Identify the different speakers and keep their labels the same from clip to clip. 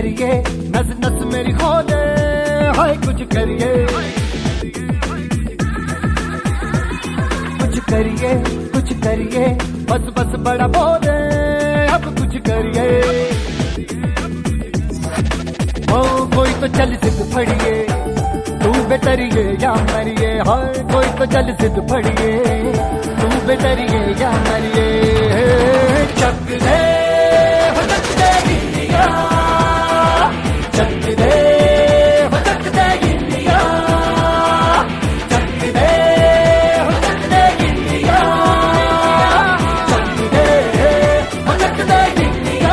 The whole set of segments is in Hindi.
Speaker 1: करिए, नस नस मेरी खोले, हाय कुछ करिए, कुछ करिए, कुछ करिए, बस बस बड़ा बोले, अब कुछ करिए। ओ कोई तो चल सिद्ध फड़िए, तू बेतरिए या मरिए, हाय कोई तो चल सिद्ध फड़िए, तू बेतरिए या मरिए। चक दे हो चक दे गिल्लिया, चक दे हो चक दे गिल्लिया, चक दे हो चक दे गिल्लिया, चक दे हो चक दे गिल्लिया।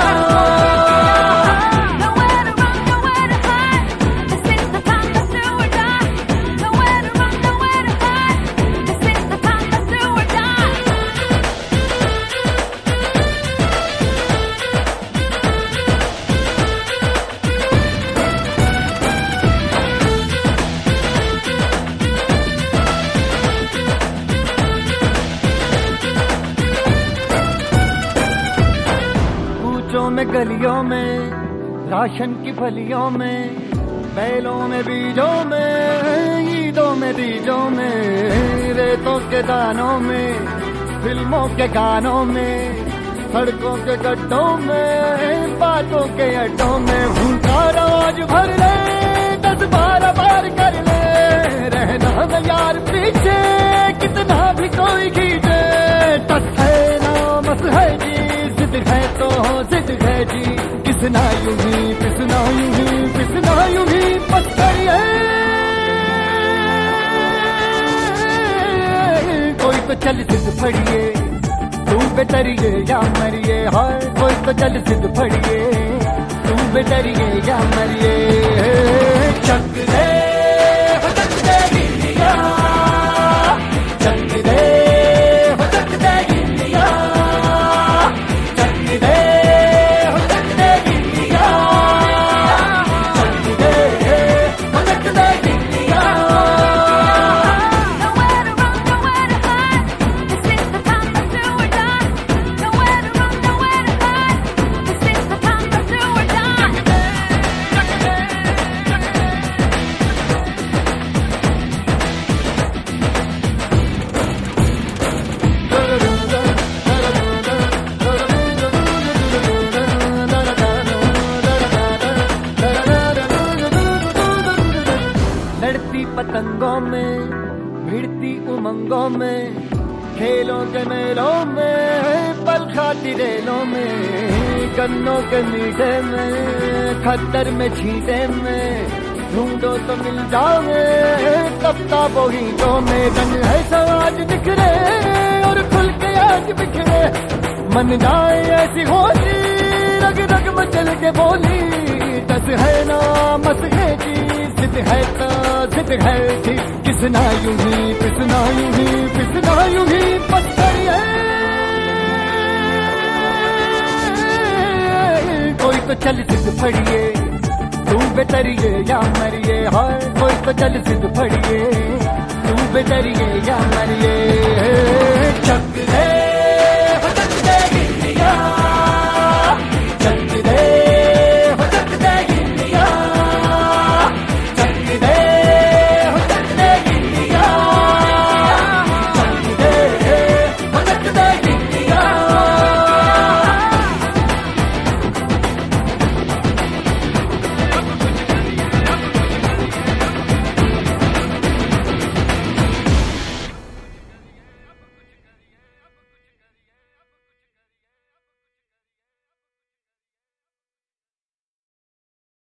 Speaker 1: में गलियों में, राशन की फलियों में, बैलों में बीजों में, ईदों में बीजों में, रेतों के दानों में, फिल्मों के गानों में, सड़कों के गड्ढों में, बातों के अड्डों में, भूखा रोज भर ले, 10-12 बार कर ले, रहना न यार पीछे, कितना भी कोई खींचे, टस है ना मस है जी, जिद है तो जिद है जी, किसना यूं ही पिसना यूं ही पिसना यूं ही बस करिए। कोई तो चल सिद्ध फड़िए, तू बेतरिए या मरिए, हाय कोई तो चल सिद्ध फड़िए, तू बेतरिए या मरिए। चक दे हो चक दे गिल्लिया, चक दे हो चक दे गिल्लिया, चक दे हो चक दे गिल्लिया, चक दे हो चक दे गिल्लिया। पतंगों में, भिड़ती उमंगों में, खेलों के मेलों में, पल खाती रेलों में, गन्नों के मीठे में, खद्दर में छींटे में, ढूंढो तो मिल जाओगे, किताबों हीटों में, रंग है समाज बिखरे और खुल के आज बिखरे, मन जाए ऐसी होली, रग रग मचल के बोली, दस है ना मस है जी, जिद है तो जिद है जी, किसना यूं ही पिसना यूं ही पिसना यूं ही बस करिए। कोई तो चल सिद्ध फड़िए, तू बेतरिए या मरिए, हाय कोई तो चल सिद्ध फड़िए, तू बेतरिए या मरिए। चक दे